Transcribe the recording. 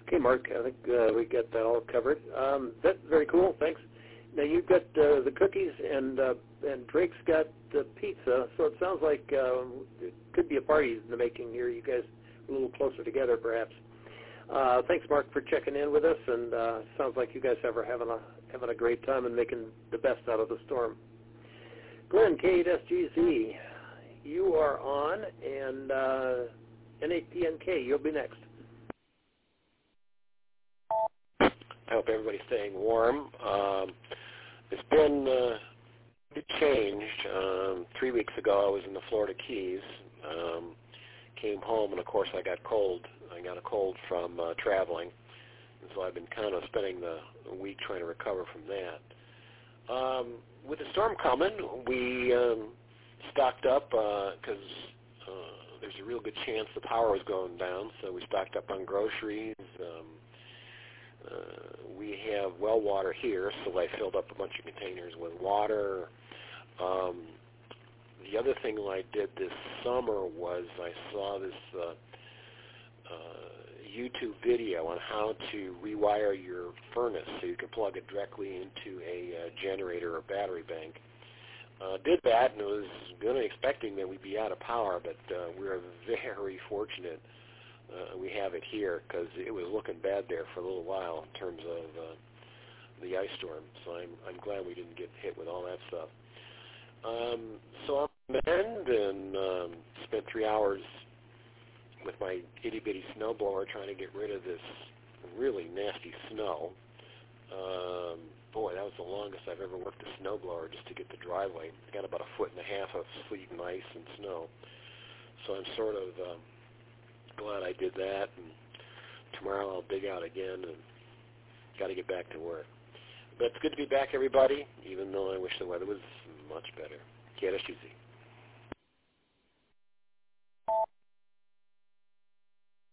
Okay, Mark, I think we got that all covered. That's very cool. Thanks. Now you've got the cookies and Drake's got the pizza. So it sounds like it could be a party in the making here. You guys are a little closer together, perhaps. Thanks, Mark, for checking in with us. And sounds like you guys are having a great time and making the best out of the storm. Glenn, K8SGZ, you are on, and N8PNK, you'll be next. I hope everybody's staying warm. It's been changed. 3 weeks ago, I was in the Florida Keys. Came home, and of course, I got cold. I got a cold from traveling, and so I've been kind of spending the week trying to recover from that. With the storm coming, we stocked up because there's a real good chance the power was going down, so we stocked up on groceries. We have well water here, so I filled up a bunch of containers with water. The other thing I did this summer was I saw this YouTube video on how to rewire your furnace so you can plug it directly into a generator or battery bank. Did that, and was going to expecting that we'd be out of power, but we're very fortunate we have it here because it was looking bad there for a little while in terms of the ice storm. So I'm glad we didn't get hit with all that stuff. So I'm on the end and spent 3 hours with my itty-bitty snowblower trying to get rid of this really nasty snow. Boy, that was the longest I've ever worked a snowblower just to get the driveway. I got about 1.5 feet of sleet and ice and snow. So I'm sort of glad I did that, and tomorrow I'll dig out again and got to get back to work. But it's good to be back, everybody, even though I wish the weather was much better. K8SGZ.